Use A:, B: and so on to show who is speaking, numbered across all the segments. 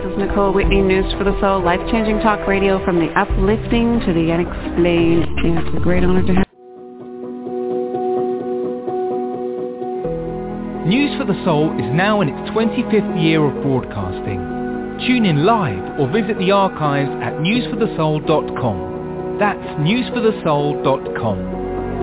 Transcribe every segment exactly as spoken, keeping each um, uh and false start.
A: is Nicole Whitney, News for the Soul, life-changing talk radio from the uplifting to the unexplained. It's a great honor to have.
B: News for the Soul is now in its twenty-fifth year of broadcasting. Tune in live or visit the archives at news for the soul dot com. That's news for the soul dot com.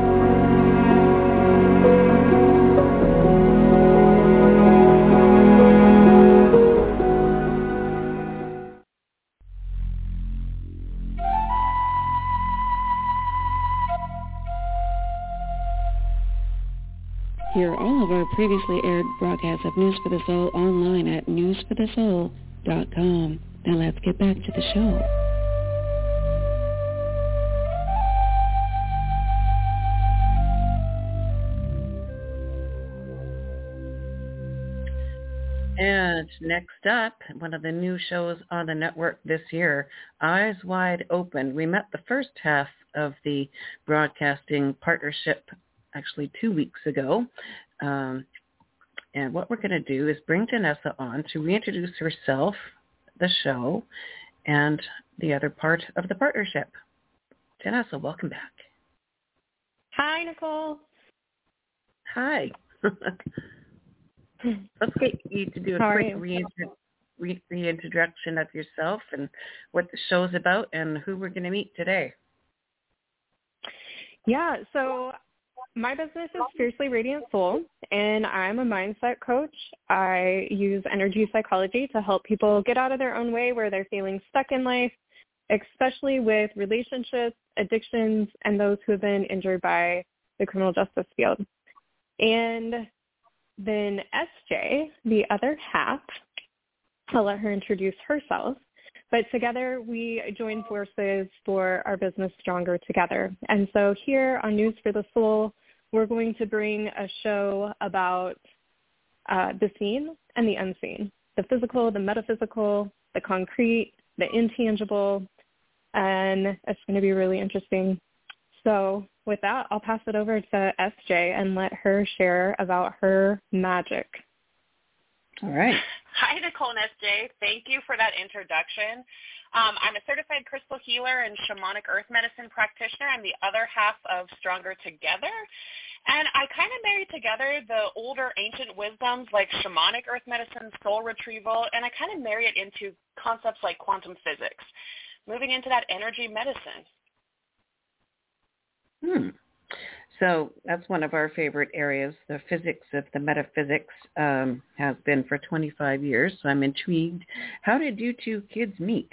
A: Hear all of our previously aired broadcasts of News for the Soul online at news for the soul dot com. Now let's get back to the show. And next up, one of the new shows on the network this year, Eyes Wide Open. We met the first half of the broadcasting partnership actually two weeks ago. Um, and what we're going to do is bring Janessa on to reintroduce herself, the show, and the other part of the partnership. Janessa, welcome back.
C: Hi, Nicole.
A: Hi. Let's get you to do a
C: How
A: quick reintro- re- reintroduction of yourself and what the show's about and who we're going to meet today.
C: Yeah, so my business is Fiercely Radiant Soul, and I'm a mindset coach. I use energy psychology to help people get out of their own way where they're feeling stuck in life, especially with relationships, addictions, and those who have been injured by the criminal justice field. And then S J, the other half, I'll let her introduce herself. But together we join forces for our business Stronger Together. And so here on News for the Soul, we're going to bring a show about uh, the seen and the unseen, the physical, the metaphysical, the concrete, the intangible, and it's going to be really interesting. So with that, I'll pass it over to S J and let her share about her magic.
A: All right.
D: Hi, Nicole and S J. Thank you for that introduction. Um, I'm a certified crystal healer and shamanic earth medicine practitioner. I'm the other half of Stronger Together. And I kind of marry together the older ancient wisdoms like shamanic earth medicine, soul retrieval, and I kind of marry it into concepts like quantum physics, moving into that energy medicine.
A: Hmm. So that's one of our favorite areas. The physics of the metaphysics um, has been for twenty-five years, so I'm intrigued. How did you two kids meet?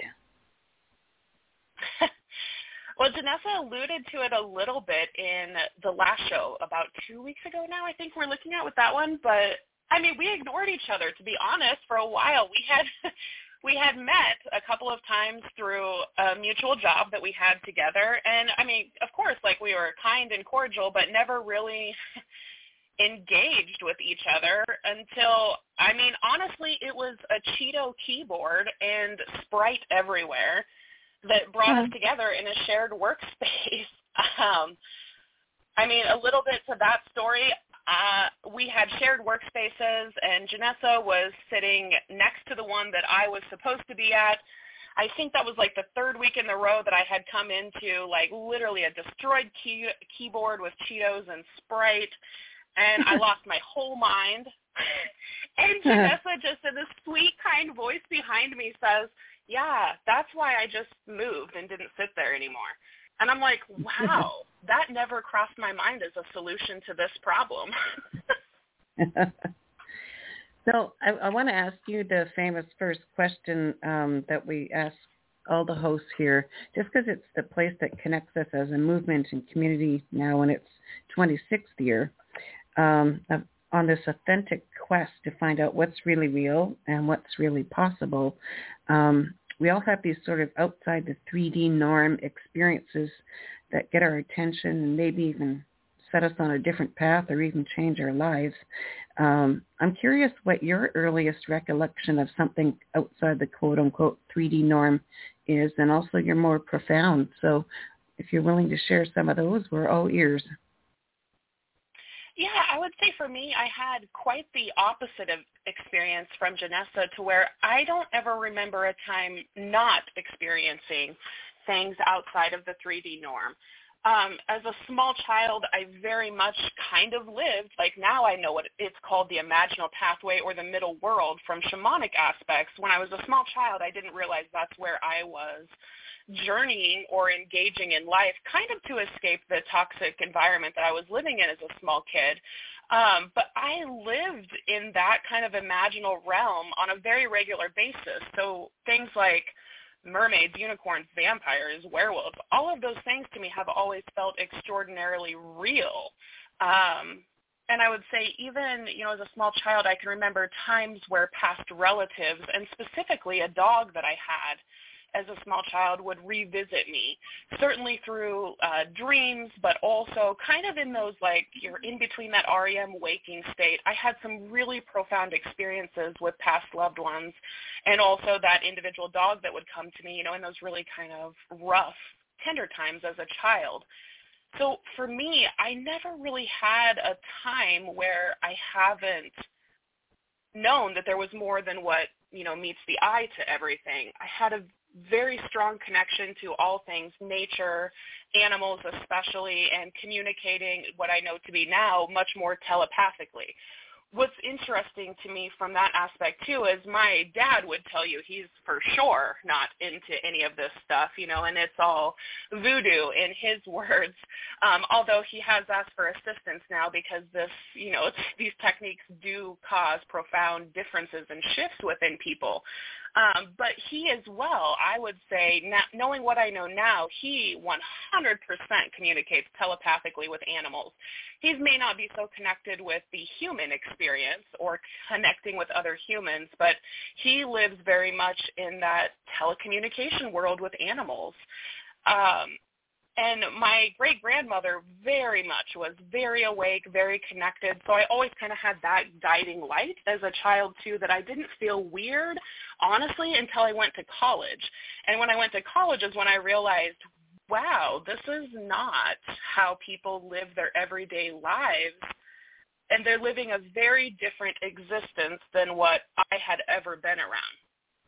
D: Well, Janessa alluded to it a little bit in the last show about two weeks ago now, I think we're looking at with that one. But, I mean, we ignored each other, to be honest, for a while. We had we had met a couple of times through a mutual job that we had together. And, I mean, of course, like we were kind and cordial, but never really engaged with each other until, I mean, honestly, it was a Cheeto keyboard and Sprite everywhere that brought uh-huh. us together in a shared workspace. Um, I mean, a little bit to that story, uh, we had shared workspaces, and Janessa was sitting next to the one that I was supposed to be at. I think that was like the third week in a row that I had come into like literally a destroyed key- keyboard with Cheetos and Sprite, and I lost my whole mind. And Janessa just in this sweet, kind voice behind me says, yeah, that's why I just moved and didn't sit there anymore. And I'm like, wow, that never crossed my mind as a solution to this problem.
A: So I, I want to ask you the famous first question um, that we ask all the hosts here, just because it's the place that connects us as a movement and community now in its twenty-sixth year, um, on this authentic quest to find out what's really real and what's really possible. Um, we all have these sort of outside the three D norm experiences that get our attention and maybe even set us on a different path or even change our lives. Um, I'm curious what your earliest recollection of something outside the quote-unquote three D norm is, and also your more profound. So if you're willing to share some of those, we're all ears.
D: Yeah, I would say for me, I had quite the opposite of experience from Janessa, to where I don't ever remember a time not experiencing things outside of the three D norm. Um, as a small child, I very much kind of lived, like now I know what it's called, the imaginal pathway or the middle world from shamanic aspects. When I was a small child, I didn't realize that's where I was journeying or engaging in life, kind of to escape the toxic environment that I was living in as a small kid. Um, but I lived in that kind of imaginal realm on a very regular basis. So things like mermaids, unicorns, vampires, werewolves, all of those things to me have always felt extraordinarily real. Um, and I would say even, you know, as a small child, I can remember times where past relatives, and specifically a dog that I had as a small child, would revisit me, certainly through uh, dreams, but also kind of in those, like, you're in between that R E M waking state. I had some really profound experiences with past loved ones, and also that individual dog that would come to me, you know, in those really kind of rough, tender times as a child. So for me, I never really had a time where I haven't known that there was more than what, you know, meets the eye to everything. I had a very strong connection to all things nature, animals especially, and communicating what I know to be now much more telepathically. What's interesting to me from that aspect, too, is my dad would tell you he's for sure not into any of this stuff, you know, and it's all voodoo in his words, um, although he has asked for assistance now because this, you know, these techniques do cause profound differences and shifts within people. Um, but he as well, I would say, not, knowing what I know now, he one hundred percent communicates telepathically with animals. He may not be so connected with the human experience or connecting with other humans, but he lives very much in that telecommunication world with animals. Um, And my great-grandmother very much was very awake, very connected. So I always kind of had that guiding light as a child, too, that I didn't feel weird, honestly, until I went to college. And when I went to college is when I realized, wow, this is not how people live their everyday lives. And they're living a very different existence than what I had ever been around.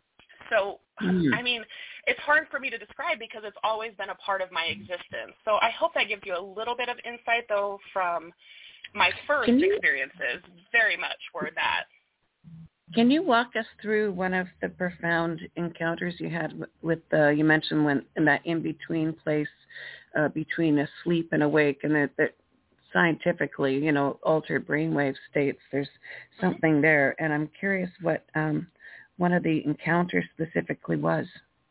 D: So, mm. I mean, it's hard for me to describe because it's always been a part of my existence. So I hope that gives you a little bit of insight, though, from my first you, experiences, very much were that.
A: Can you walk us through one of the profound encounters you had with, uh, you mentioned when in that in-between place uh, between asleep and awake, and that, that scientifically, you know, altered brainwave states, there's something mm-hmm. there. And I'm curious what um, one of the encounters specifically was.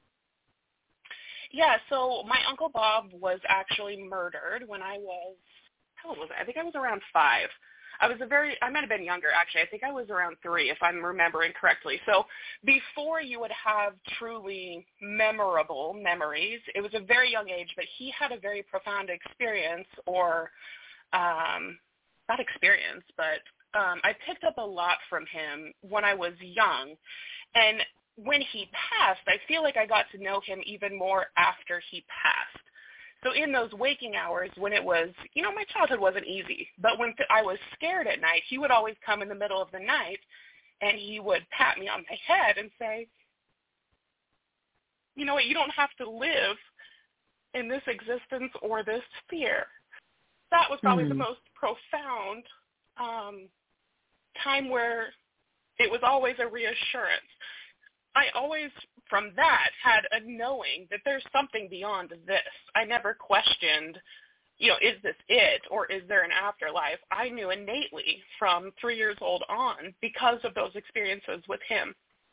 D: Yeah, so my Uncle Bob was actually murdered when I was, how old was I? I think I was around five. I was a very, I might have been younger, actually. I think I was around three, if I'm remembering correctly. So before you would have truly memorable memories, it was a very young age, but he had a very profound experience, or um, not experience, but um, I picked up a lot from him when I was young. And when he passed, I feel like I got to know him even more after he passed. So in those waking hours when it was, you know, my childhood wasn't easy, but when I was scared at night, he would always come in the middle of the night and he would pat me on my head and say, you know what, you don't have to live in this existence or this fear. That was probably mm-hmm. the most profound um, time where it was always a reassurance. I always, from that, had a knowing that there's something beyond this. I never questioned, you know, is this it or is there an afterlife? I knew innately from three years old on because of those experiences with him.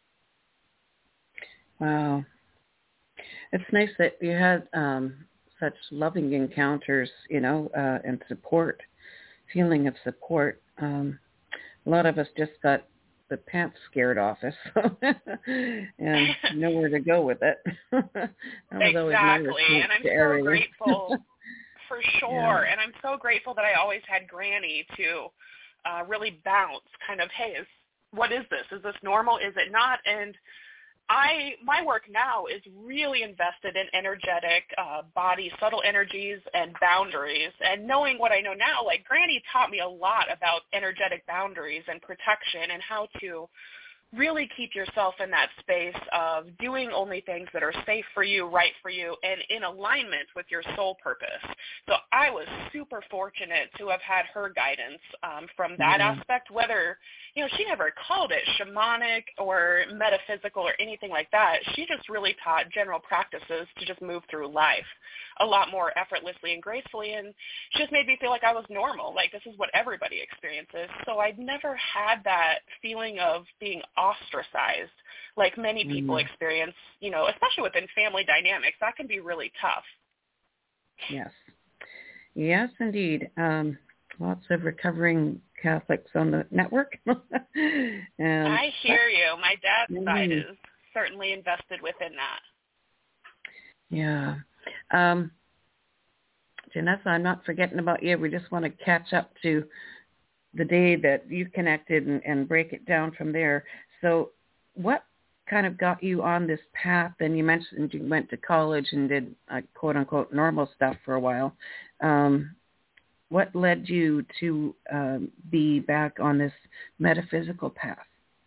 A: Wow. It's nice that you had um, such loving encounters, you know, uh, and support, feeling of support. Um, a lot of us just got the pants scared off us and nowhere to go with it.
D: Exactly, and I'm so area. grateful for sure. Yeah. And I'm so grateful that I always had Granny to uh, really bounce kind of, hey, is, what is this? Is this normal? Is it not? And I my work now is really invested in energetic uh, body, subtle energies, and boundaries. And knowing what I know now, like Granny taught me a lot about energetic boundaries and protection and how to really keep yourself in that space of doing only things that are safe for you, right for you, and in alignment with your soul purpose. So I was super fortunate to have had her guidance um, from that
A: Yeah.
D: aspect, whether, you know, she never called it shamanic or metaphysical or anything like that. She just really taught general practices to just move through life a lot more effortlessly and gracefully, and she just made me feel like I was normal, like this is what everybody experiences. So I'd never had that feeling of being ostracized like many people
A: Mm.
D: experience, you know, especially within family dynamics. That can be really tough.
A: Yes. Yes, indeed. Um, lots of recovering Catholics on the network. and
D: I hear you. My dad's
A: Mm.
D: side is certainly invested within that.
A: Yeah. Um, Janessa, I'm not forgetting about you. We just want to catch up to the day that you connected and, and break it down from there. So what kind of got you on this path? And you mentioned you went to college and did uh, quote-unquote normal stuff for a while. Um, what led you to um, be back on this metaphysical path?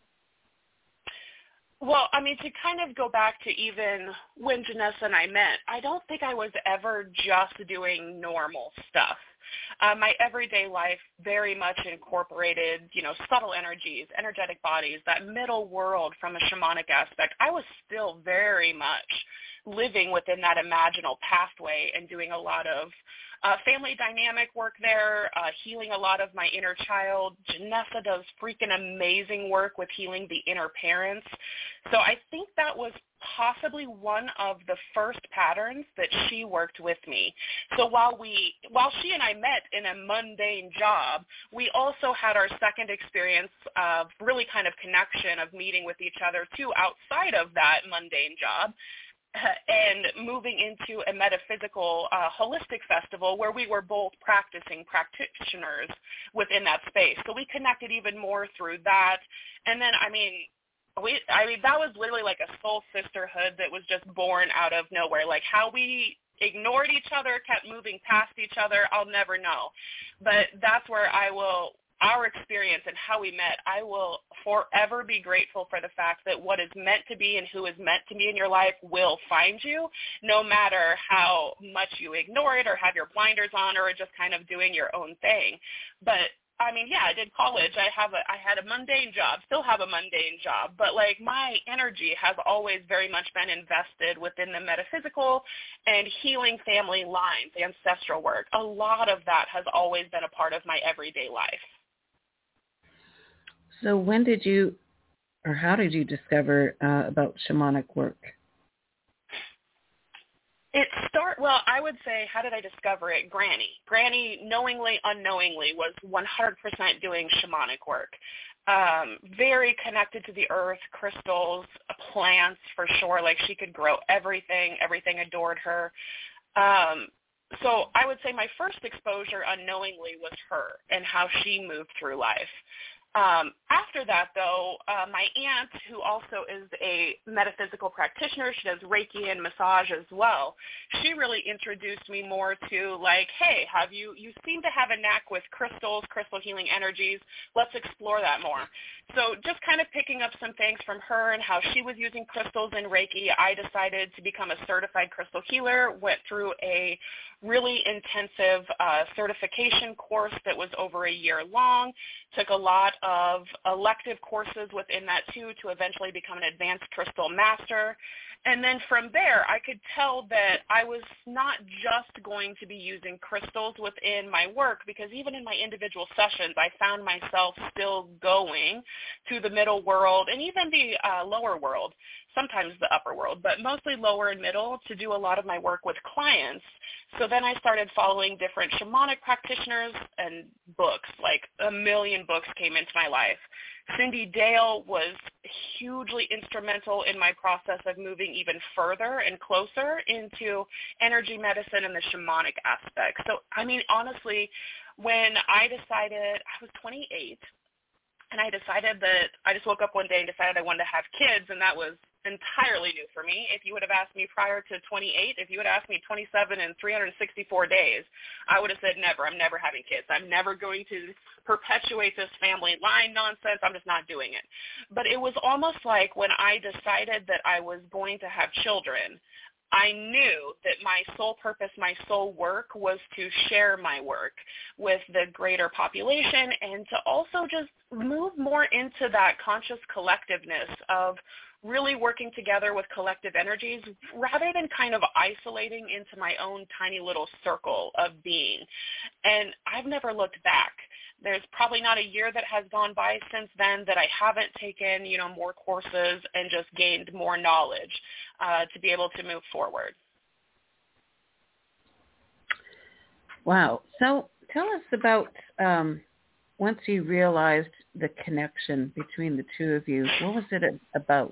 D: Well, I mean, to kind of go back to even when Janessa and I met, I don't think I was ever just doing normal stuff. Uh, my everyday life very much incorporated, you know, subtle energies, energetic bodies, that middle world from a shamanic aspect. I was still very much living within that imaginal pathway and doing a lot of Uh, family dynamic work there, uh, healing a lot of my inner child. Janessa does freaking amazing work with healing the inner parents. So I think that was possibly one of the first patterns that she worked with me. So while we, while she and I met in a mundane job, we also had our second experience of really kind of connection of meeting with each other too outside of that mundane job. And moving into a metaphysical uh, holistic festival where we were both practicing practitioners within that space. So we connected even more through that. And then, I mean, we, I mean, that was literally like a soul sisterhood that was just born out of nowhere. Like how we ignored each other, kept moving past each other, I'll never know. But that's where I will... our experience and how we met, I will forever be grateful for the fact that what is meant to be and who is meant to be in your life will find you, no matter how much you ignore it or have your blinders on or just kind of doing your own thing. But I mean, yeah, I did college. I have a, I had a mundane job, still have a mundane job, but like my energy has always very much been invested within the metaphysical and healing family lines, ancestral work. A lot of that has always been a part of my everyday life.
A: So when did you, or how did you discover uh, about shamanic work?
D: It start well, I would say, how did I discover it? Granny. Granny, knowingly, unknowingly, was one hundred percent doing shamanic work. Um, very connected to the earth, crystals, plants, for sure. Like she could grow everything. Everything adored her. Um, so I would say my first exposure unknowingly was her and how she moved through life. Um, after that, though, uh, my aunt, who also is a metaphysical practitioner, she does Reiki and massage as well, she really introduced me more to, like, hey, have you, you seem to have a knack with crystals, crystal healing energies. Let's explore that more. So just kind of picking up some things from her and how she was using crystals and Reiki, I decided to become a certified crystal healer, went through a really intensive uh, certification course that was over a year long, took a lot of elective courses within that too to eventually become an advanced crystal master. And then from there, I could tell that I was not just going to be using crystals within my work, because even in my individual sessions, I found myself still going to the middle world and even the uh, lower world, sometimes the upper world, but mostly lower and middle, to do a lot of my work with clients. So then I started following different shamanic practitioners and books, like a million books came into my life. Cindy Dale was hugely instrumental in my process of moving even further and closer into energy medicine and the shamanic aspect. So, I mean, honestly, when I decided, I was twenty-eight, and I decided that I just woke up one day and decided I wanted to have kids, and that was entirely new for me. If you would have asked me prior to twenty-eight, if you would have asked me twenty-seven and three hundred sixty-four days, I would have said never. I'm never having kids. I'm never going to perpetuate this family line nonsense. I'm just not doing it. But it was almost like when I decided that I was going to have children, I knew that my sole purpose, my sole work was to share my work with the greater population and to also just move more into that conscious collectiveness of really working together with collective energies rather than kind of isolating into my own tiny little circle of being. And I've never looked back. There's probably not a year that has gone by since then that I haven't taken, you know, more courses and just gained more knowledge uh, to be able to move forward.
A: Wow. So tell us about um, once you realized the connection between the two of you, what was it about?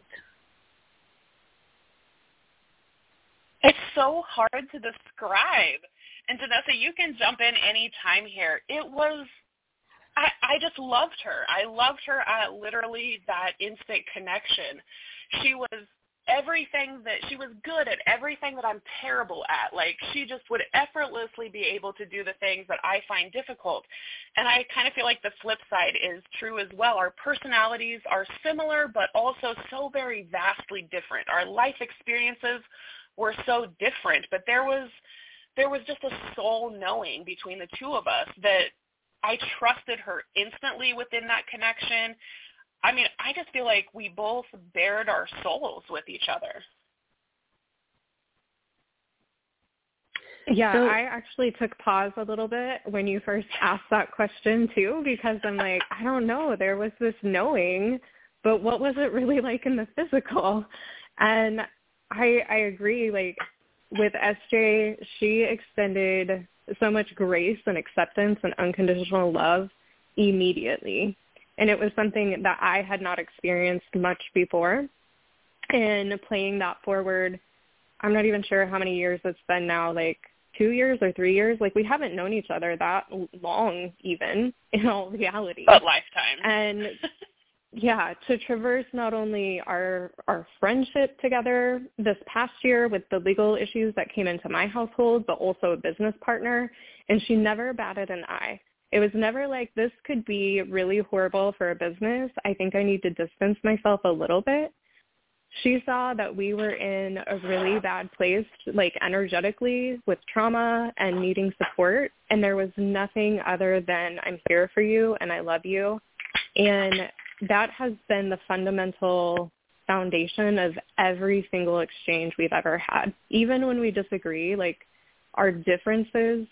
D: It's so hard to describe. And Janessa, you can jump in any time here. It was I, I just loved her. I loved her at literally that instant connection. She was everything that, she was good at everything that I'm terrible at. Like, she just would effortlessly be able to do the things that I find difficult. And I kind of feel like the flip side is true as well. Our personalities are similar, but also so very vastly different. Our life experiences were so different, but there was, there was just a soul knowing between the two of us that I trusted her instantly within that connection. I mean, I just feel like we both bared our souls with each other.
C: Yeah,
A: so,
C: I actually took pause a little bit when you first asked that question too, because I'm like, I don't know, there was this knowing, but what was it really like in the physical? And I I agree, like with S J, she extended so much grace and acceptance and unconditional love immediately. And it was something that I had not experienced much before. And playing that forward, I'm not even sure how many years it's been now, like two years or three years. Like, we haven't known each other that long even, in all reality.
D: A lifetime.
C: And yeah, to traverse not only our our friendship together this past year with the legal issues that came into my household, but also a business partner, and she never batted an eye. It was never like, this could be really horrible for a business. I think I need to distance myself a little bit. She saw that we were in a really bad place, like energetically, with trauma and needing support, and there was nothing other than, I'm here for you and I love you. And that has been the fundamental foundation of every single exchange we've ever had. Even when we disagree, like, our differences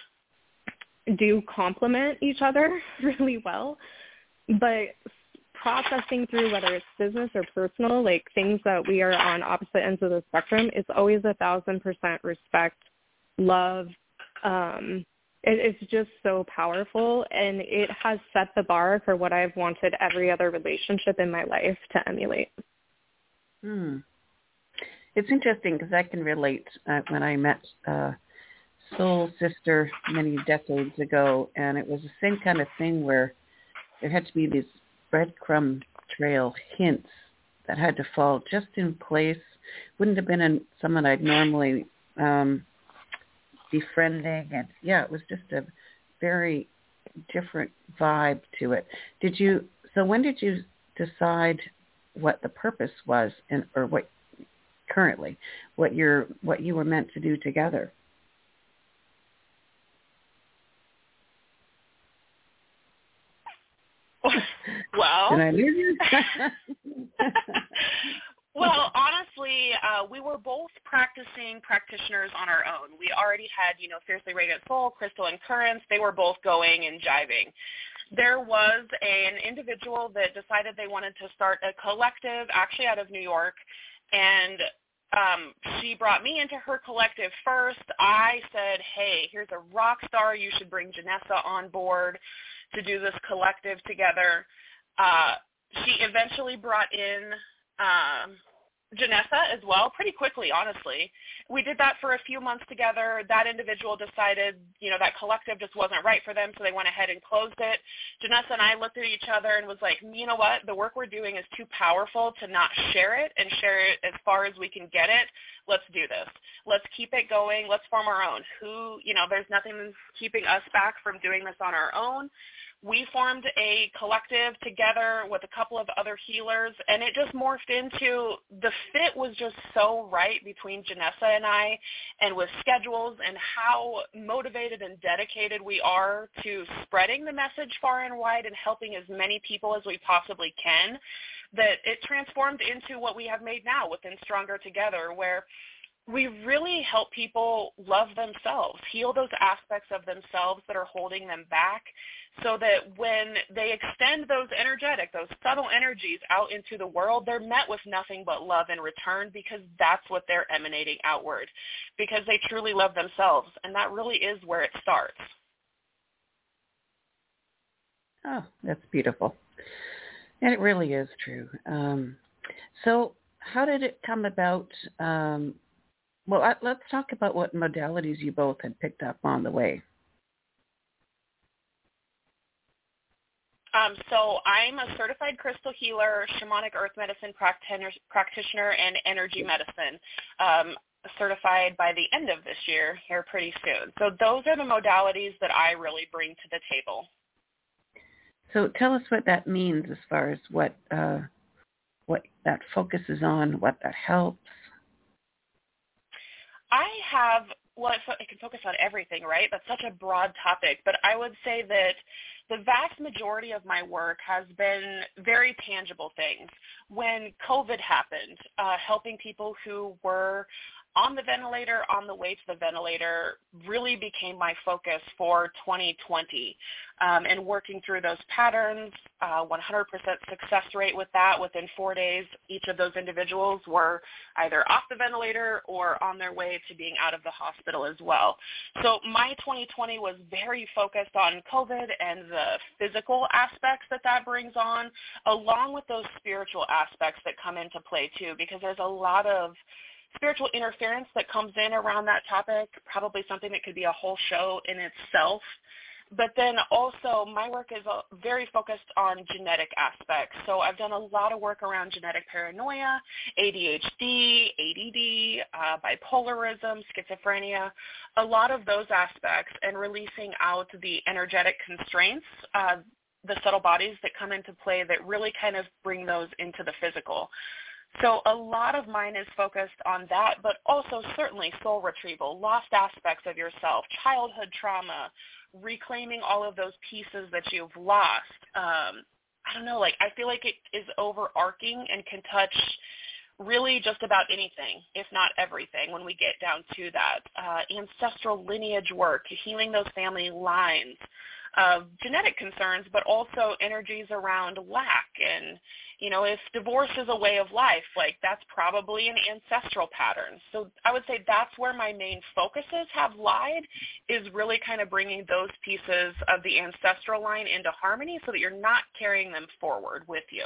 C: do complement each other really well. But processing through, whether it's business or personal, like things that we are on opposite ends of the spectrum, it's always a thousand percent respect, love. Um, It, it's just so powerful, and it has set the bar for what I've wanted every other relationship in my life to emulate.
A: Hmm. It's interesting because I can relate uh, when I met uh, Soul Sister many decades ago, and it was the same kind of thing where there had to be these breadcrumb trail hints that had to fall just in place. Wouldn't have been in someone I'd normally um, befriending, and yeah, it was just a very different vibe to it. Did you? So when did you decide what the purpose was, and or what currently what you're what you were meant to do together?
D: Well,
A: Did I lose you?
D: Well, honestly, uh, we were both practicing practitioners on our own. We already had, you know, Fiercely Radiant Soul, Crystal and Currents. They were both going and jiving. There was an individual that decided they wanted to start a collective, actually out of New York, and um, she brought me into her collective first. I said, hey, here's a rock star. You should bring Janessa on board to do this collective together. Uh, she eventually brought in um, Janessa as well, pretty quickly, honestly. We did that for a few months together. That individual decided, you know, that collective just wasn't right for them, so they went ahead and closed it. Janessa and I looked at each other and was like, you know what, the work we're doing is too powerful to not share it and share it as far as we can get it. Let's do this. Let's keep it going. Let's form our own. Who, you know, there's nothing keeping us back from doing this on our own. We formed a collective together with a couple of other healers, and it just morphed into, the fit was just so right between Janessa and I, and with schedules and how motivated and dedicated we are to spreading the message far and wide and helping as many people as we possibly can, that it transformed into what we have made now within Stronger Together, where we really help people love themselves, heal those aspects of themselves that are holding them back, so that when they extend those energetic, those subtle energies out into the world, they're met with nothing but love in return, because that's what they're emanating outward, because they truly love themselves, and that really is where it starts.
A: Oh, that's beautiful. And it really is true. Um, so how did it come about? Um, well, let's talk about what modalities you both had picked up on the way.
D: Um, so I'm a certified crystal healer, shamanic earth medicine practitioner, and energy medicine, um, certified by the end of this year, here pretty soon. So those are the modalities that I really bring to the table.
A: So tell us what that means as far as what uh, what that focuses on, what that helps.
D: I have, well, I can focus on everything, right? That's such a broad topic, but I would say that the vast majority of my work has been very tangible things. When COVID happened, uh, helping people who were on the ventilator, on the way to the ventilator, really became my focus for twenty twenty. Um, and working through those patterns, uh, one hundred percent success rate with that. Within four days, each of those individuals were either off the ventilator or on their way to being out of the hospital as well. So my twenty twenty was very focused on COVID and the physical aspects that that brings on, along with those spiritual aspects that come into play too, because there's a lot of spiritual interference that comes in around that topic, probably something that could be a whole show in itself. But then also my work is very focused on genetic aspects. So I've done a lot of work around genetic paranoia, A D H D, A D D, uh, bipolarism, schizophrenia, a lot of those aspects, and releasing out the energetic constraints, uh, the subtle bodies that come into play that really kind of bring those into the physical. So a lot of mine is focused on that, but also certainly soul retrieval, lost aspects of yourself, childhood trauma, reclaiming all of those pieces that you've lost. Um, I don't know, like I feel like it is overarching and can touch really just about anything, if not everything, when we get down to that. Uh, ancestral lineage work, healing those family lines, uh, genetic concerns, but also energies around lack. And, you know, if divorce is a way of life, like that's probably an ancestral pattern. So I would say that's where my main focuses have lied, is really kind of bringing those pieces of the ancestral line into harmony so that you're not carrying them forward with you.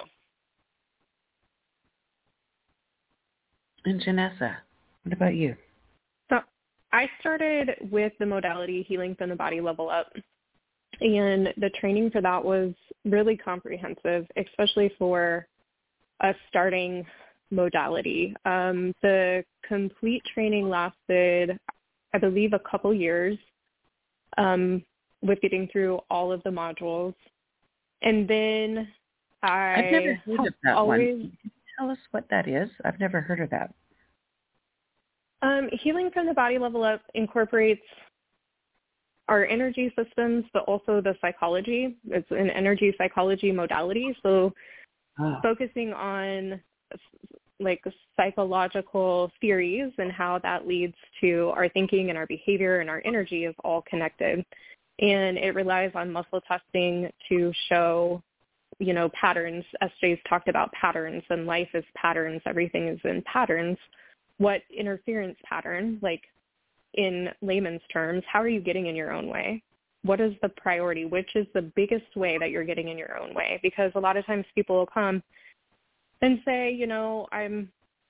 A: And Janessa, what about you?
C: So I started with the modality Healing from the Body Level Up. And the training for that was really comprehensive, especially for a starting modality. Um, the complete training lasted, I believe, a couple years um, with getting through all of the modules. And then I
A: I've never heard of that
C: always,
A: one. Can you tell us what that is? I've never heard of that.
C: Um, Healing from the Body Level Up incorporates our energy systems, but also the psychology. It's an energy psychology modality. So oh. focusing on like psychological theories and how that leads to our thinking and our behavior and our energy is all connected. And it relies on muscle testing to show, you know, patterns. S J's talked about patterns, and life is patterns. Everything is in patterns. What interference pattern, like in layman's terms, how are you getting in your own way? What is the priority? Which is the biggest way that you're getting in your own way? Because a lot of times people will come and say, you know, I'm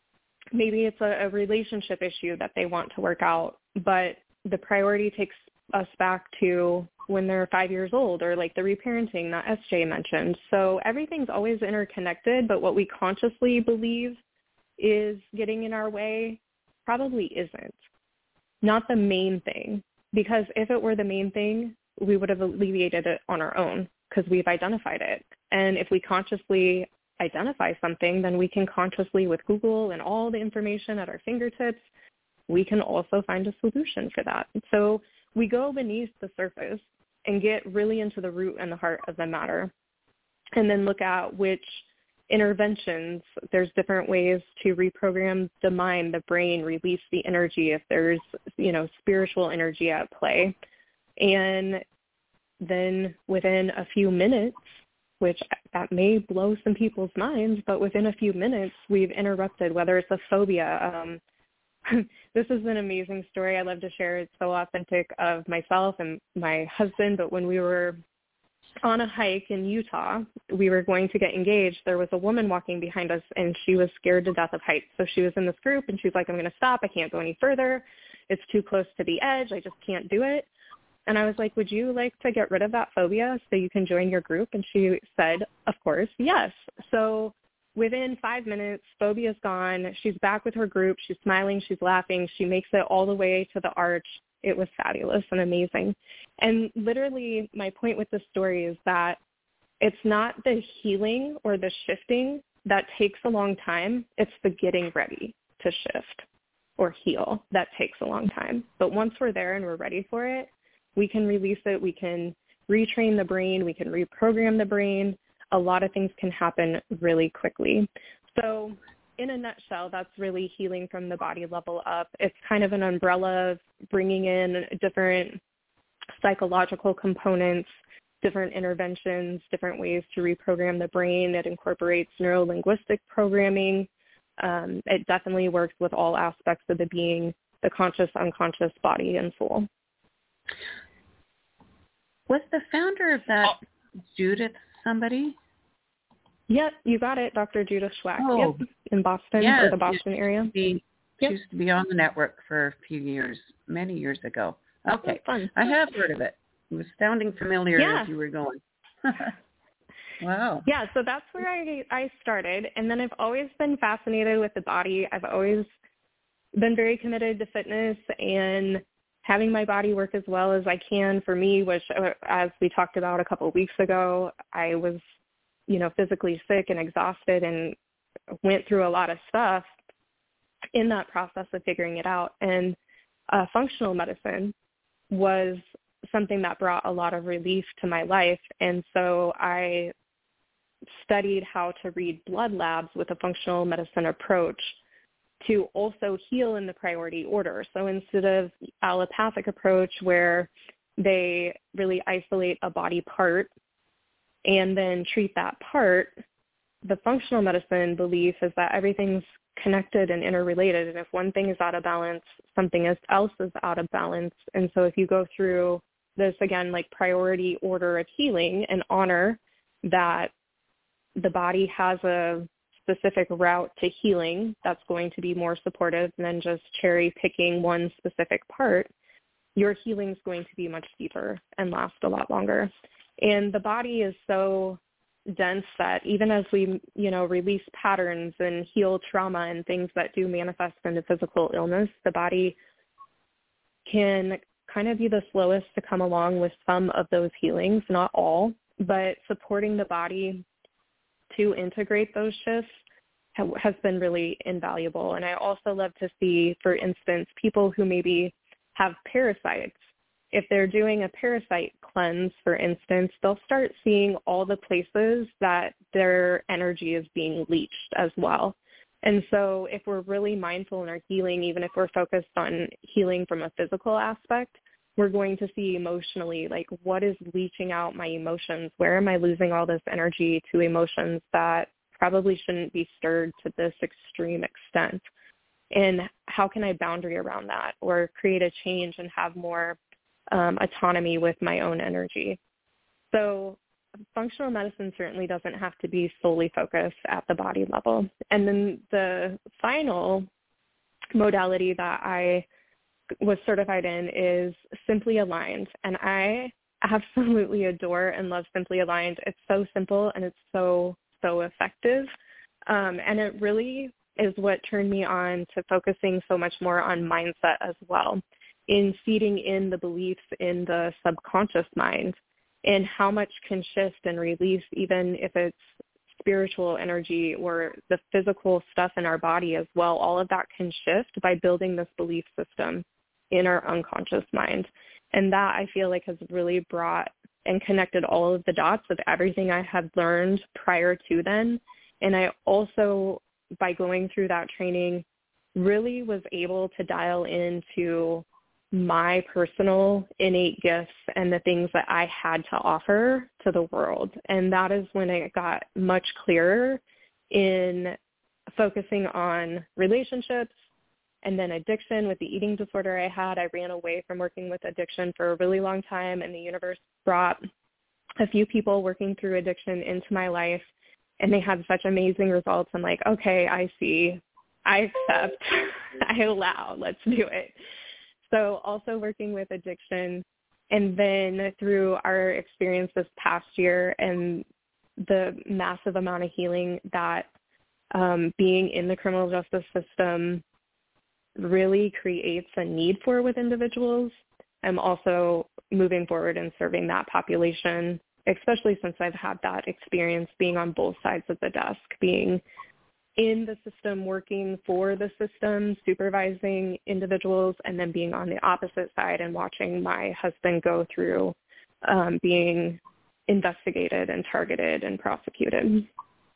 C: maybe it's a, a relationship issue that they want to work out, but the priority takes us back to when they're five years old, or like the reparenting that S J mentioned. So everything's always interconnected, but what we consciously believe is getting in our way probably isn't. Not the main thing, because if it were the main thing, we would have alleviated it on our own because we've identified it. And if we consciously identify something, then we can consciously, with Google and all the information at our fingertips, we can also find a solution for that. So we go beneath the surface and get really into the root and the heart of the matter, and then look at which interventions. There's different ways to reprogram the mind, the brain, release the energy if there's, you know, spiritual energy at play. And then within a few minutes, which that may blow some people's minds, but within a few minutes, we've interrupted, whether it's a phobia. Um, this is an amazing story I love to share. It's so authentic of myself and my husband, but when we were on a hike in Utah, we were going to get engaged. There was a woman walking behind us, and she was scared to death of heights. So she was in this group, and she's like, I'm going to stop. I can't go any further. It's too close to the edge. I just can't do it. And I was like, would you like to get rid of that phobia so you can join your group? And she said, of course, yes. So within five minutes, phobia's gone. She's back with her group. She's smiling. She's laughing. She makes it all the way to the arch. It was fabulous and amazing. And literally my point with this story is that it's not the healing or the shifting that takes a long time. It's the getting ready to shift or heal that takes a long time. But once we're there and we're ready for it, we can release it. We can retrain the brain. We can reprogram the brain. A lot of things can happen really quickly. So in a nutshell, that's really healing from the body level up. It's kind of an umbrella of bringing in different psychological components, different interventions, different ways to reprogram the brain. It incorporates neuro-linguistic programming. Um, it definitely works with all aspects of the being, the conscious, unconscious, body, and soul.
A: Was the founder of that Judith somebody?
C: Yep, you got it, Doctor Judith Schwack.
A: Oh,
C: yep, in Boston,
A: yes,
C: or the Boston
A: she
C: area.
A: Used be,
C: yep.
A: She used to be on the network for a few years, many years ago. Okay,
C: fun.
A: I have heard of it. It was sounding familiar
C: yeah.
A: as you were going. Wow.
C: Yeah, so that's where I I started, and then I've always been fascinated with the body. I've always been very committed to fitness and having my body work as well as I can for me, which, as we talked about a couple of weeks ago, I was, you know, physically sick and exhausted and went through a lot of stuff in that process of figuring it out. And uh, functional medicine was something that brought a lot of relief to my life. And so I studied how to read blood labs with a functional medicine approach to also heal in the priority order. So instead of allopathic approach where they really isolate a body part and then treat that part, the functional medicine belief is that everything's connected and interrelated. And if one thing is out of balance, something else is out of balance. And so if you go through this, again, like priority order of healing and honor that the body has a specific route to healing that's going to be more supportive than just cherry picking one specific part, your healing is going to be much deeper and last a lot longer. And the body is so dense that even as we, you know, release patterns and heal trauma and things that do manifest into physical illness, the body can kind of be the slowest to come along with some of those healings, not all, but supporting the body to integrate those shifts ha- has been really invaluable. And I also love to see, for instance, people who maybe have parasites. If they're doing a parasite cleanse, for instance, they'll start seeing all the places that their energy is being leached as well. And so if we're really mindful in our healing, even if we're focused on healing from a physical aspect, we're going to see emotionally, like, what is leaching out my emotions? Where am I losing all this energy to emotions that probably shouldn't be stirred to this extreme extent? And how can I boundary around that or create a change and have more um, autonomy with my own energy? So functional medicine certainly doesn't have to be solely focused at the body level. And then the final modality that I was certified in is Simply Aligned, and I absolutely adore and love Simply Aligned. It's so simple and it's so, so effective, um, and it really is what turned me on to focusing so much more on mindset as well, in feeding in the beliefs in the subconscious mind and how much can shift and release, even if it's spiritual energy or the physical stuff in our body as well. All of that can shift by building this belief system in our unconscious mind. And that, I feel like, has really brought and connected all of the dots of everything I had learned prior to then. And I also, by going through that training, really was able to dial into my personal innate gifts and the things that I had to offer to the world. And that is when it got much clearer in focusing on relationships and then addiction. With the eating disorder I had, I ran away from working with addiction for a really long time, and the universe brought a few people working through addiction into my life, and they had such amazing results. I'm like, okay, I see. I accept. I allow. Let's do it. So also working with addiction, and then through our experience this past year and the massive amount of healing that um, being in the criminal justice system really creates a need for with individuals, I'm also moving forward and serving that population, especially since I've had that experience being on both sides of the desk, being in the system, working for the system, supervising individuals, and then being on the opposite side and watching my husband go through um, being investigated and targeted and prosecuted.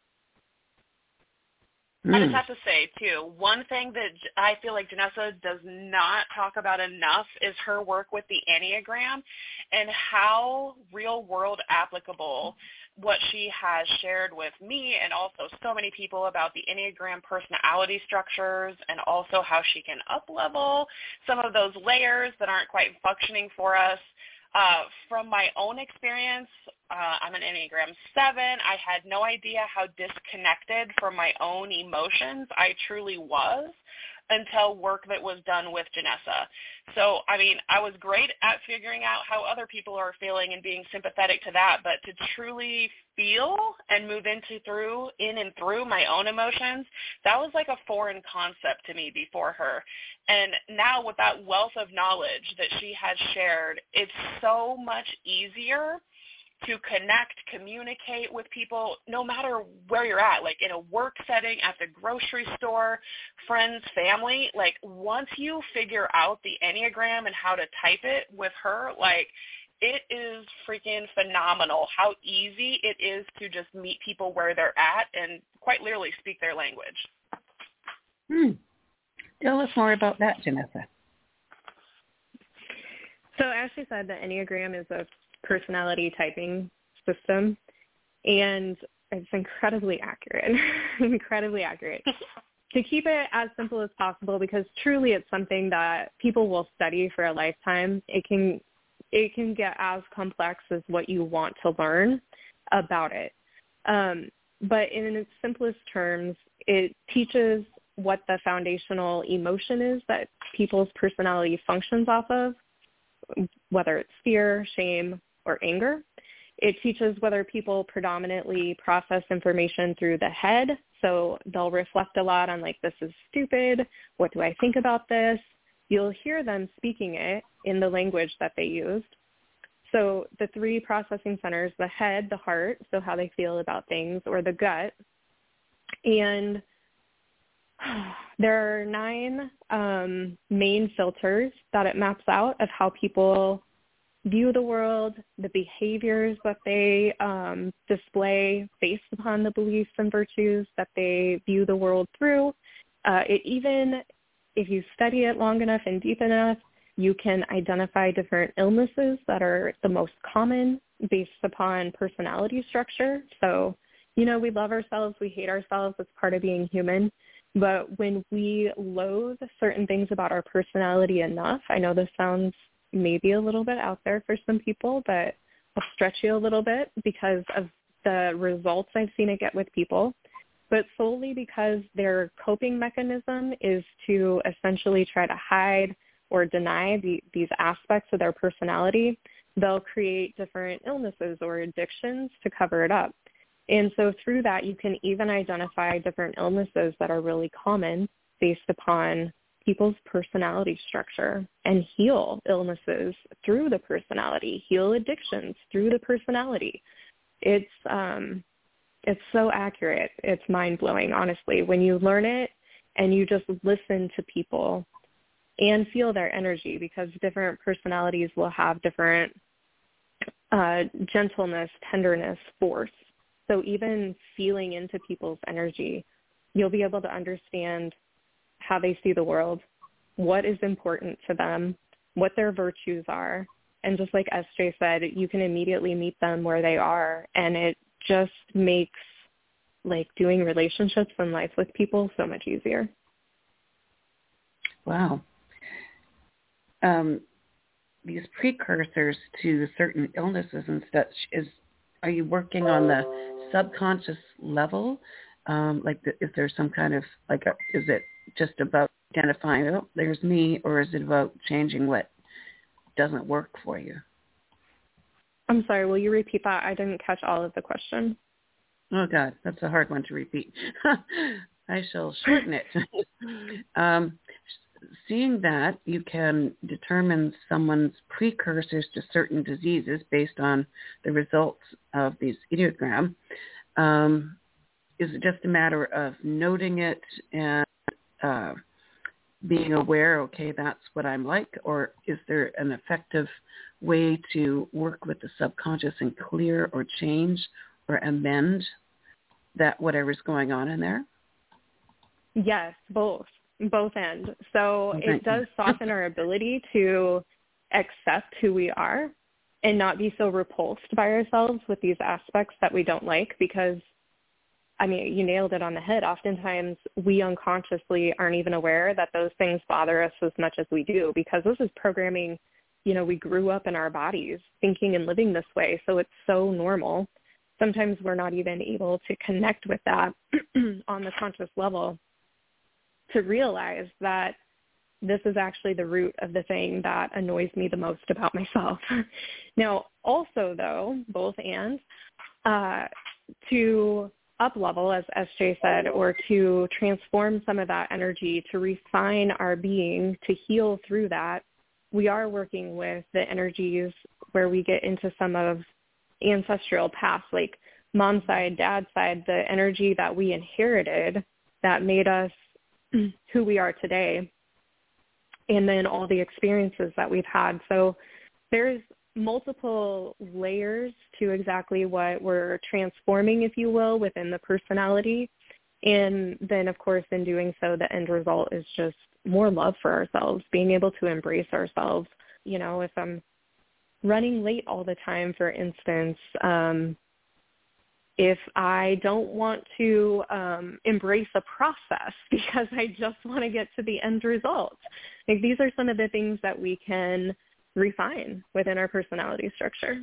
D: I just have to say, too, one thing that I feel like Janessa does not talk about enough is her work with the Enneagram and how real-world applicable what she has shared with me and also so many people about the Enneagram personality structures, and also how she can up-level some of those layers that aren't quite functioning for us. Uh, from my own experience, uh, I'm an Enneagram seven. I had no idea how disconnected from my own emotions I truly was until work that was done with Janessa. So, I mean, I was great at figuring out how other people are feeling and being sympathetic to that, but to truly feel and move into through, in and through my own emotions, that was like a foreign concept to me before her. And now with that wealth of knowledge that she has shared, it's so much easier to connect, communicate with people, no matter where you're at, like in a work setting, at the grocery store, friends, family. Like, once you figure out the Enneagram and how to type it with her, like, it is freaking phenomenal how easy it is to just meet people where they're at and quite literally speak their language.
A: Hmm. Tell us more about that, Janessa.
C: So as she said, the Enneagram is a personality typing system, and it's incredibly accurate, incredibly accurate. To keep it as simple as possible, because truly it's something that people will study for a lifetime, it can it can get as complex as what you want to learn about it. Um, but in its simplest terms, it teaches what the foundational emotion is that people's personality functions off of, whether it's fear, shame, or anger. It teaches whether people predominantly process information through the head. So they'll reflect a lot on, like, this is stupid. What do I think about this? You'll hear them speaking it in the language that they used. So the three processing centers, the head, the heart, so how they feel about things, or the gut. And there are nine um, main filters that it maps out of how people view the world, the behaviors that they um, display based upon the beliefs and virtues that they view the world through. Uh, it even, if you study it long enough and deep enough, you can identify different illnesses that are the most common based upon personality structure. So, you know, we love ourselves, we hate ourselves, it's part of being human. But when we loathe certain things about our personality enough, I know this sounds maybe a little bit out there for some people, but I'll stretch you a little bit because of the results I've seen it get with people. but solely because their coping mechanism is to essentially try to hide or deny the, these aspects of their personality, they'll create different illnesses or addictions to cover it up. And so through that, you can even identify different illnesses that are really common based upon people's personality structure and heal illnesses through the personality, heal addictions through the personality. It's um, it's so accurate. It's mind-blowing, honestly. When you learn it and you just listen to people and feel their energy, because different personalities will have different uh, gentleness, tenderness, force. So even feeling into people's energy, you'll be able to understand how they see the world, what is important to them, what their virtues are. And just like S J said, you can immediately meet them where they are. And it just makes like doing relationships and life with people so much easier.
A: Wow. Um, these precursors to certain illnesses and such, is, are you working on the subconscious level? Um, like, the, is there some kind of, like, a, is it just about identifying, oh, there's me, or is it about changing what doesn't work for you?
C: I'm sorry, will you repeat that? I didn't catch all of the question.
A: Oh, God, that's a hard one to repeat. I shall shorten it. um, seeing that you can determine someone's precursors to certain diseases based on the results of these ideogram, um, is it just a matter of noting it and uh, being aware, okay, that's what I'm like, or is there an effective way to work with the subconscious and clear or change or amend that whatever's going on in there?
C: Yes, both, both ends. So
A: oh,
C: it does
A: you.
C: soften our ability to accept who we are and not be so repulsed by ourselves with these aspects that we don't like, because I mean, you nailed it on the head. Oftentimes we unconsciously aren't even aware that those things bother us as much as we do, because this is programming, you know, we grew up in our bodies thinking and living this way. So it's so normal. Sometimes we're not even able to connect with that on the conscious level to realize that this is actually the root of the thing that annoys me the most about myself. Now, also, though, both and, uh, to up level, as S J said, or to transform some of that energy, to refine our being, to heal through that, we are working with the energies where we get into some of ancestral past, like mom's side, dad's side, the energy that we inherited that made us who we are today, and then all the experiences that we've had. So there's multiple layers to exactly what we're transforming, if you will, within the personality. And then, of course, in doing so, the end result is just more love for ourselves, being able to embrace ourselves. You know, if I'm running late all the time, for instance, um, if I don't want to um, embrace a process because I just want to get to the end result. Like, these are some of the things that we can refine within our personality structure.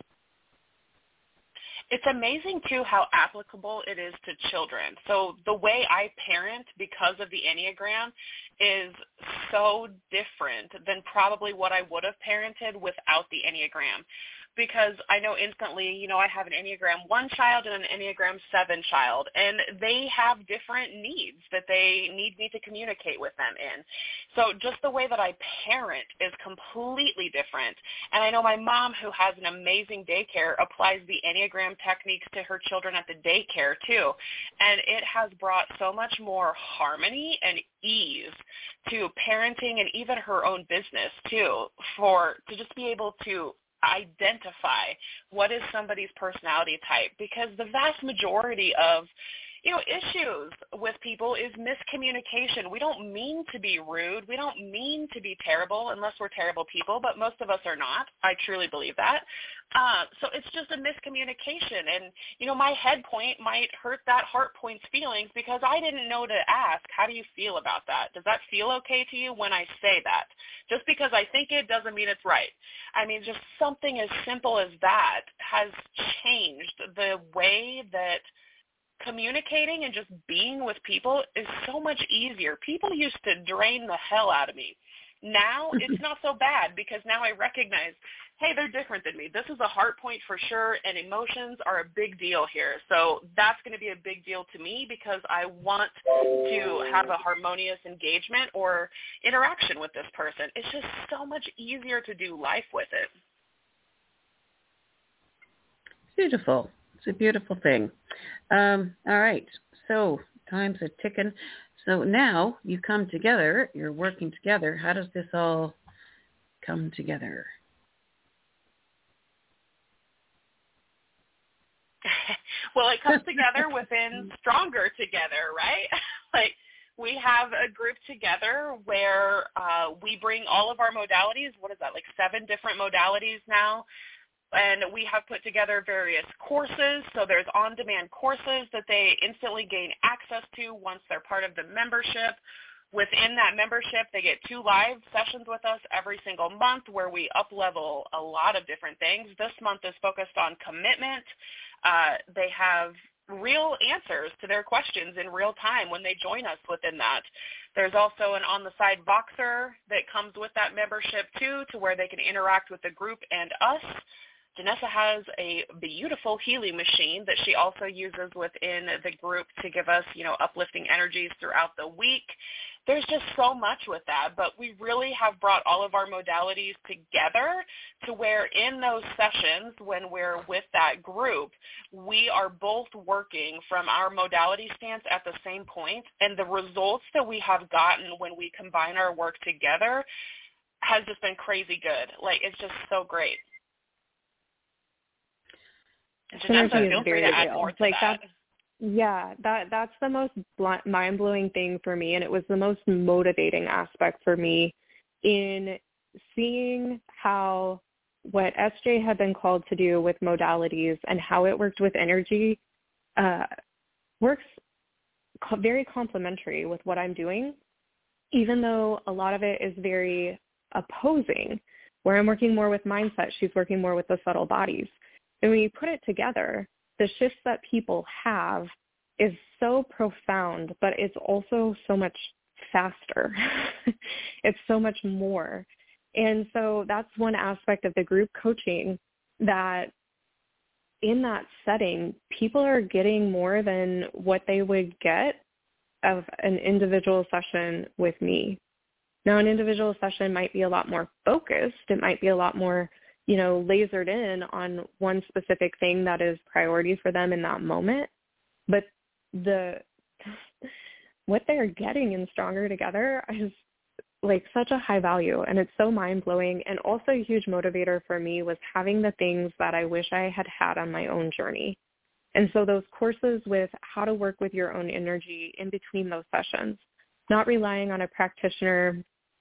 D: It's amazing, too, how applicable it is to children. So the way I parent because of the Enneagram is so different than probably what I would have parented without the Enneagram. Because I know instantly, you know, I have an Enneagram one child and an Enneagram seven child, and they have different needs that they need me to communicate with them in. So just the way that I parent is completely different. And I know my mom, who has an amazing daycare, applies the Enneagram techniques to her children at the daycare too. And it has brought so much more harmony and ease to parenting and even her own business too, for to just be able to identify what is somebody's personality type, because the vast majority of, you know, issues with people is miscommunication. We don't mean to be rude. We don't mean to be terrible unless we're terrible people, but most of us are not. I truly believe that. Uh, so it's just a miscommunication. And, you know, my head point might hurt that heart point's feelings because I didn't know to ask, how do you feel about that? Does that feel okay to you when I say that? Just because I think it doesn't mean it's right. I mean, just something as simple as that has changed the way that communicating and just being with people is so much easier. People used to drain the hell out of me. Now it's not so bad because now I recognize, hey, they're different than me. This is a heart point for sure, and emotions are a big deal here. So that's going to be a big deal to me because I want to have a harmonious engagement or interaction with this person. It's just so much easier to do life with it.
A: Beautiful. It's a beautiful thing. Um, all right. So time's a ticking. So now you come together. You're working together. How does this all come together?
D: Well, it comes together within Stronger Together, right? Like we have a group together where uh, we bring all of our modalities. What is that, like seven different modalities now? And we have put together various courses. So there's on-demand courses that they instantly gain access to once they're part of the membership. Within that membership, they get two live sessions with us every single month where we up-level a lot of different things. This month is focused on commitment. Uh, they have real answers to their questions in real time when they join us within that. There's also an on-the-side Voxer that comes with that membership, too, to where they can interact with the group and us. Janessa has a beautiful healing machine that she also uses within the group to give us, you know, uplifting energies throughout the week. There's just so much with that, but we really have brought all of our modalities together to where in those sessions when we're with that group, we are both working from our modality stance at the same point, and the results that we have gotten when we combine our work together has just been crazy good. Like, it's just so great.
C: Synergy is very real. Like
D: that.
C: that's, yeah, that that's the most mind-blowing thing for me, and it was the most motivating aspect for me in seeing how what S J had been called to do with modalities and how it worked with energy uh, works co- very complementary with what I'm doing, even though a lot of it is very opposing. Where I'm working more with mindset, she's working more with the subtle bodies. And when you put it together, the shifts that people have is so profound, but it's also so much faster. It's so much more. And so that's one aspect of the group coaching that in that setting, people are getting more than what they would get of an individual session with me. Now, an individual session might be a lot more focused. It might be a lot more, you know, lasered in on one specific thing that is priority for them in that moment. But the what they're getting in Stronger Together is like such a high value, and it's so mind-blowing. And also a huge motivator for me was having the things that I wish I had had on my own journey. And so those courses with how to work with your own energy in between those sessions, not relying on a practitioner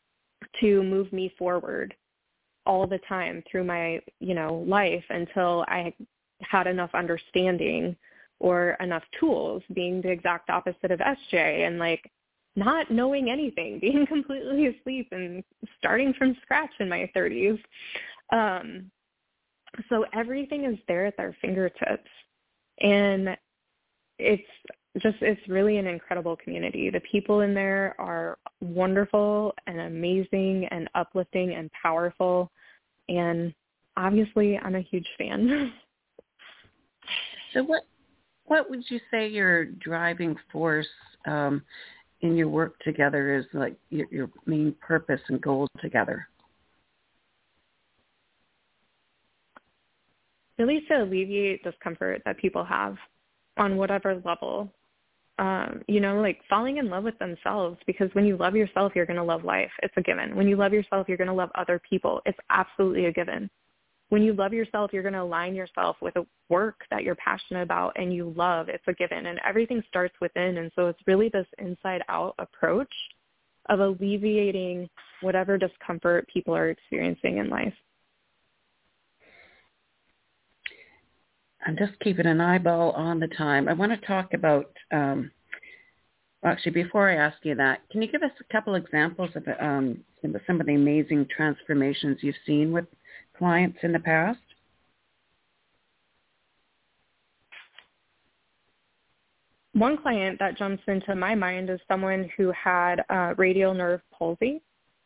C: to move me forward all the time through my, you know, life until I had enough understanding or enough tools, being the exact opposite of S J and like not knowing anything, being completely asleep and starting from scratch in my thirties. Um, so everything is there at their fingertips. And it's just, it's really an incredible community. The people in there are wonderful and amazing and uplifting and powerful. And obviously I'm a huge fan.
A: So what, what would you say your driving force um, in your work together is, like your, your main purpose and goal together?
C: Really to alleviate discomfort that people have on whatever level. Um, you know, like falling in love with themselves, because when you love yourself, you're going to love life. It's a given. When you love yourself, you're going to love other people. It's absolutely a given. When you love yourself, you're going to align yourself with a work that you're passionate about and you love. It's a given. And everything starts within. And so it's really this inside-out approach of alleviating whatever discomfort people are experiencing in life.
A: I'm just keeping an eyeball on the time. I want to talk about, um, well, actually, before I ask you that, can you give us a couple examples of um, some of the amazing transformations you've seen with clients in the past?
C: one client that jumps into my mind is someone who had uh, radial nerve palsy.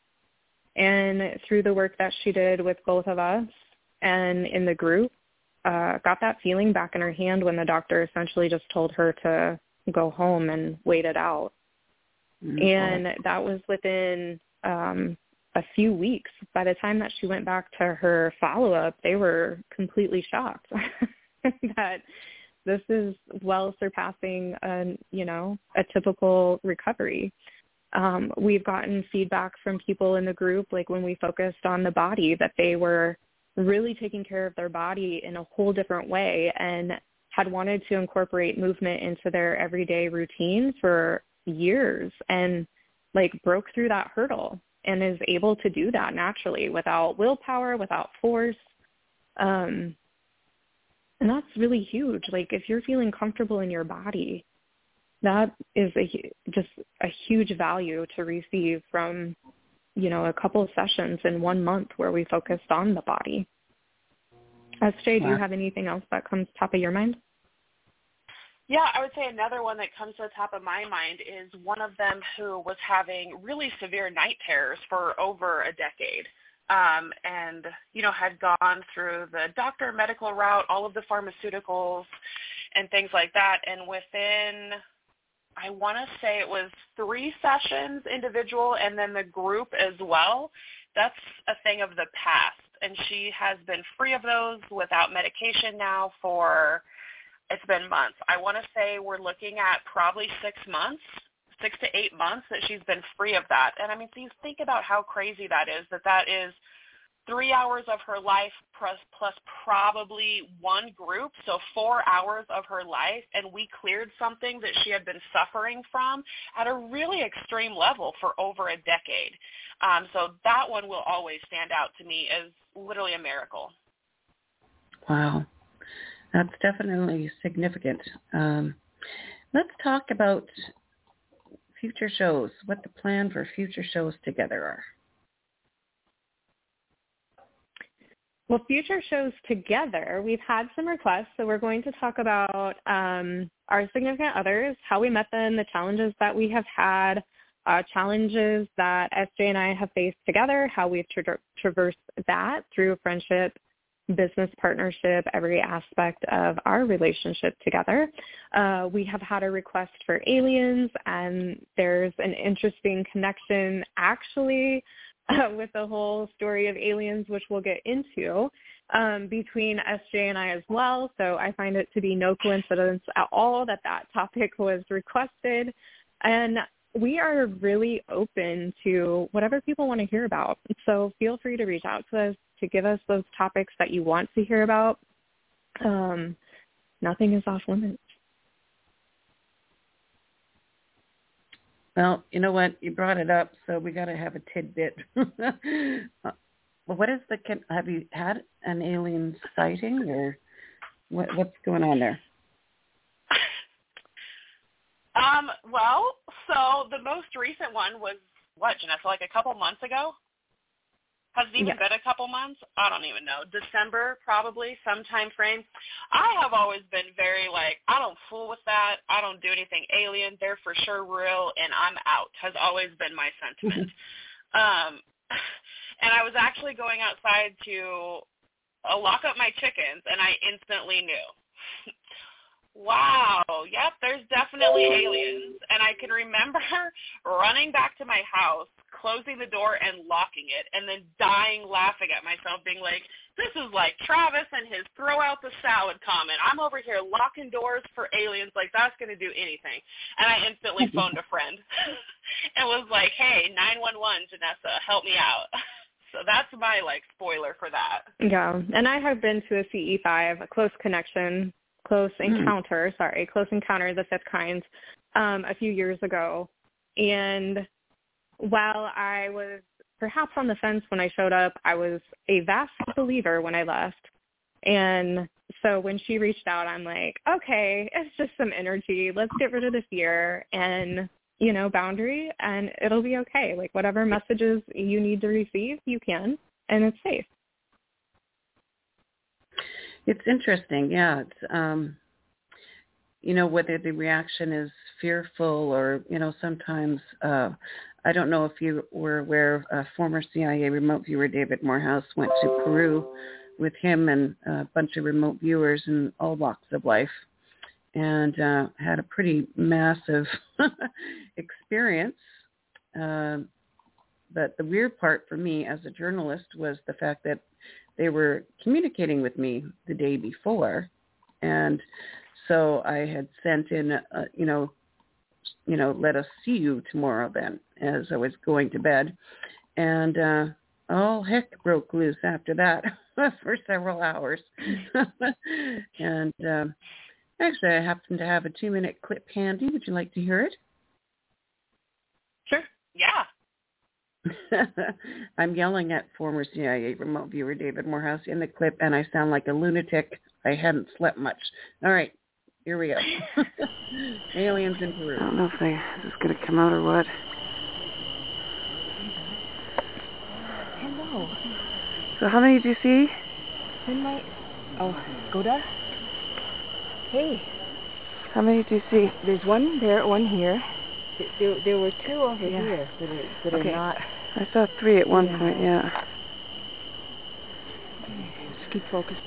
C: And through the work that she did with both of us and in the group, uh, got that feeling back in her hand when the doctor essentially just told her to go home and wait it out. Mm-hmm. And that was within um, a few weeks. By the time that she went back to her follow-up, they were completely shocked that this is well surpassing, a, you know, a typical recovery. Um, we've gotten feedback from people in the group, like when we focused on the body, that they were really taking care of their body in a whole different way and had wanted to incorporate movement into their everyday routine for years and like broke through that hurdle and is able to do that naturally without willpower, without force. Um, and that's really huge. Like if you're feeling comfortable in your body, that is a, just a huge value to receive from, you know, a couple of sessions in one month where we focused on the body. S J, do you have anything else that comes top of your mind?
D: Yeah, I would say another one that comes to the top of my mind is one of them who was having really severe night terrors for over a decade. Um, and, you know, had gone through the doctor medical route, all of the pharmaceuticals and things like that. And within, I want to say it was three sessions individual and then the group as well. That's a thing of the past. And she has been free of those without medication now for, it's been months. I want to say we're looking at probably six months, six to eight months that she's been free of that. And I mean, so you think about how crazy that is, that that is three hours of her life plus, plus probably one group, so four hours of her life, and we cleared something that she had been suffering from at a really extreme level for over a decade. Um, so that one will always stand out to me as literally a miracle.
A: Wow. That's definitely significant. Um, let's talk about future shows, what the plan for future shows together are.
C: Well, future shows together, we've had some requests, so we're going to talk about um, our significant others, how we met them, the challenges that we have had, uh, challenges that S J and I have faced together, how we've tra- traversed that through friendship, business partnership, every aspect of our relationship together. Uh, we have had a request for aliens, and there's an interesting connection actually uh, with the whole story of aliens, which we'll get into, um, between S J and I as well. So I find it to be no coincidence at all that that topic was requested. And we are really open to whatever people want to hear about. So feel free to reach out to us to give us those topics that you want to hear about. Um, nothing is off limits.
A: Well, you know what? You brought it up, so we got to have a tidbit. uh, well, what is the? Have you had an alien sighting, or what, what's going on there?
D: Um. Well, so the most recent one was what, Janessa? Like a couple months ago. Has it even yeah. been a couple months? I don't even know. December, probably, some time frame. I have always been very like, I don't fool with that. I don't do anything alien. They're for sure real, and I'm out, has always been my sentiment. um, and I was actually going outside to uh, lock up my chickens, and I instantly knew. Wow, yep, there's definitely aliens. And I can remember running back to my house, closing the door and locking it, and then dying laughing at myself, being like, this is like Travis and his throw out the salad comment. I'm over here locking doors for aliens, like that's going to do anything. And I instantly phoned a friend and was like, hey, nine one one, Janessa, help me out. So that's my, like, spoiler for that.
C: Yeah, and I have been to a C E five, a close connection, close encounter, mm. sorry, close encounter, the fifth kind, um, a few years ago. And while I was perhaps on the fence when I showed up, I was a vast believer when I left. And so when she reached out, I'm like, okay, it's just some energy. Let's get rid of the fear and, you know, boundary, and it'll be okay. Like whatever messages you need to receive, you can, and it's safe.
A: It's interesting, yeah. It's um, you know, whether the reaction is fearful or, you know, sometimes, uh, I don't know if you were aware of uh, former C I A remote viewer David Morehouse went to Peru with him and a bunch of remote viewers in all walks of life, and uh, had a pretty massive experience. Uh, but the weird part for me as a journalist was the fact that they were communicating with me the day before, and so I had sent in, a, a, you know, you know, let us see you tomorrow then, as I was going to bed, and uh, all heck broke loose after that for several hours. And um, actually, I happen to have a two-minute clip handy. Would you like to hear it?
D: Sure. Yeah.
A: I'm yelling at former C I A remote viewer David Morehouse in the clip, and I sound like a lunatic. I hadn't slept much. All right, here we go. Aliens in Peru. I don't know if they, this is going to come out or what.
E: Hello.
A: So how many did you see?
E: In my... Oh, Goda? Hey.
A: How many did you see?
E: There's one there, one here. There, there were two over
A: yeah.
E: here that are, that
A: okay.
E: are not...
A: I saw three at one
E: yeah.
A: point, yeah.
E: Just keep focused.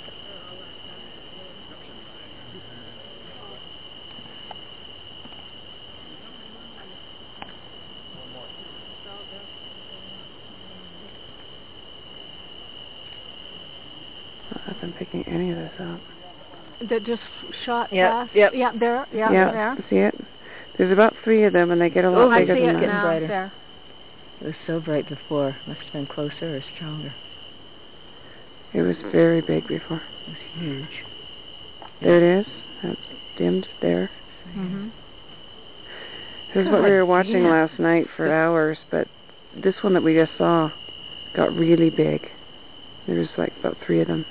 A: I've been picking any of this up.
E: That just shot
A: yep.
E: past?
A: Yep.
E: Yeah, there. Yeah,
A: yep.
E: there.
A: See it? There's about three of them, and they get a lot
E: oh,
A: bigger
E: I see
A: than
E: it
A: that.
E: now.
F: Brighter.
E: There.
F: It was so bright before. Must have been closer or stronger.
A: It was very big before.
F: It was huge.
A: There it is. That's dimmed there.
E: Mm-hmm.
A: This is what we were watching yeah. last night for hours, but this one that we just saw got really big. There was like about three of them.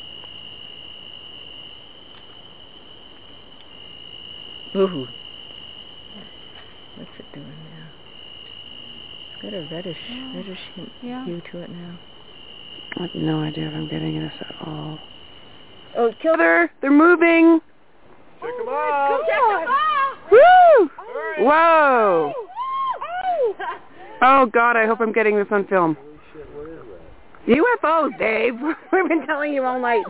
F: Ooh. What's it doing now? It's got a reddish, oh, reddish
E: yeah.
F: hue to it now.
A: I have no idea if I'm getting this at all.
F: Oh, kill
A: They're, they're moving!
G: Check them out!
A: Woo! Whoa! Oh, God, I hope I'm getting this on film. U F Os, Dave. We've been telling you all night.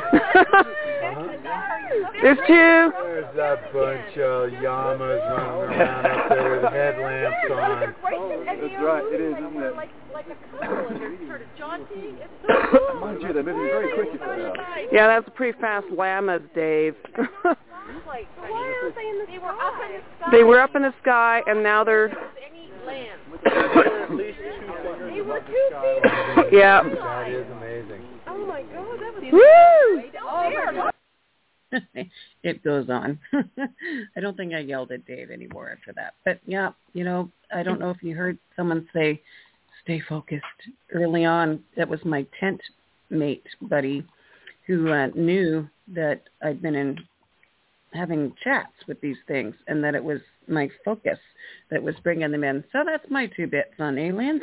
A: There's two.
G: There's that bunch of llamas running around up there with headlamps on.
H: Oh, that's right, it is, isn't it? Like, like a couple, and they're sort of jaunty. It's so cool.
G: Mind you, they're moving very quickly for now.
A: Yeah, that's pretty fast llamas, Dave.
H: Like, why aren't they in the they were up in the sky.
A: They were up in the sky, and now they're...
H: Any land.
G: At least two fingers
H: They were
G: above
H: two
G: the sky.
A: Yeah.
G: That is amazing.
H: Oh my God, that was...
A: Woo!
H: Oh,
A: it goes on. I don't think I yelled at Dave anymore after that. But yeah, you know, I don't know if you heard someone say, stay focused. Early on, that was my tent mate buddy who uh, knew that I'd been in having chats with these things and that it was my focus that was bringing them in. So that's my two bits on aliens.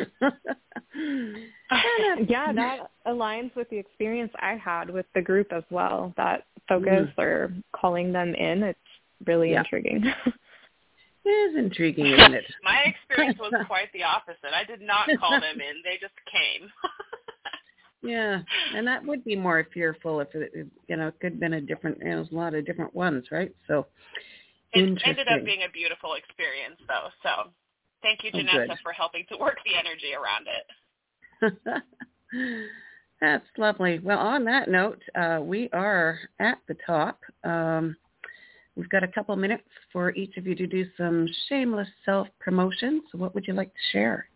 C: Yeah, that aligns with the experience I had with the group as well, that focus mm. or calling them in. It's really yeah. intriguing.
A: It is intriguing, isn't it?
D: My experience was quite the opposite. I did not call them in. They just came.
A: Yeah, and that would be more fearful if it, you know, it could have been a different, you know, there's a lot of different ones, right? So,
D: it ended up being a beautiful experience, though. So, thank you, Janessa, oh, for helping to work the energy around it.
A: That's lovely. Well, on that note, uh, we are at the top. Um, we've got a couple minutes for each of you to do some shameless self-promotion. So what would you like to share?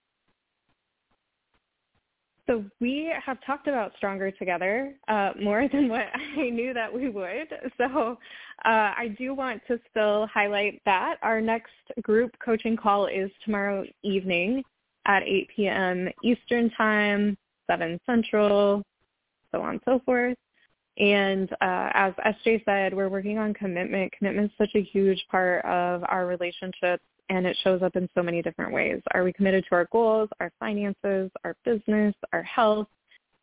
C: So we have talked about Stronger Together uh, more than what I knew that we would. So uh, I do want to still highlight that. Our next group coaching call is tomorrow evening at eight p.m. Eastern Time, seven Central, so on and so forth. And uh, as S J said, we're working on commitment. Commitment is such a huge part of our relationships, and it shows up in so many different ways. Are we committed to our goals, our finances, our business, our health?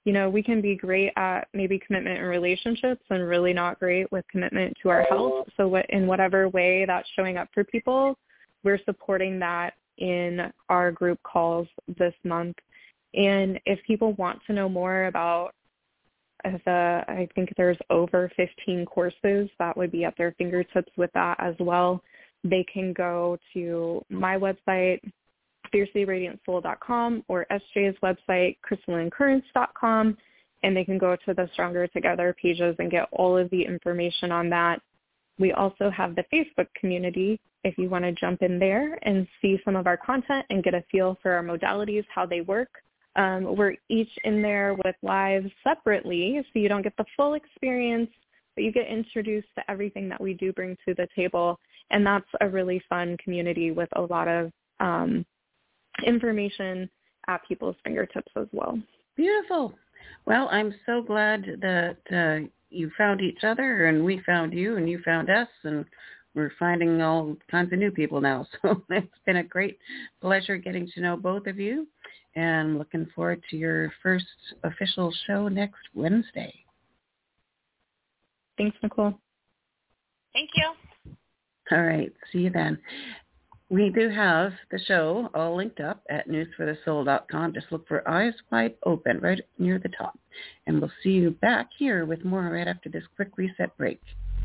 C: you know, we can be great at maybe commitment in relationships and really not great with commitment to our health. So what, in whatever way that's showing up for people, we're supporting that in our group calls this month. And if people want to know more about the, I think there's over fifteen courses that would be at their fingertips with that as well. They can go to my website, fiercely radiant soul dot com, or S J's website, crystalline currents dot com, and they can go to the Stronger Together pages and get all of the information on that. We also have the Facebook community if you want to jump in there and see some of our content and get a feel for our modalities, how they work. Um, we're each in there with lives separately, so you don't get the full experience, but you get introduced to everything that we do bring to the table. And that's a really fun community with a lot of um, information at people's fingertips as well.
A: Beautiful. Well, I'm so glad that uh, you found each other and we found you and you found us, and we're finding all kinds of new people now. So it's been a great pleasure getting to know both of you, and looking forward to your first official show next Wednesday.
C: Thanks, Nicole.
D: Thank you.
A: All right. See you then. We do have the show all linked up at news for the soul dot com. Just look for Eyes Wide Open right near the top. And we'll see you back here with more right after this quick reset break.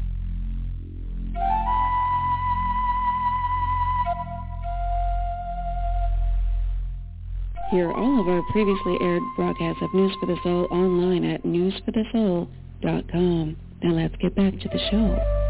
A: Hear all of our previously aired broadcasts of News for the Soul online at news for the soul dot com. Now let's get back to the show.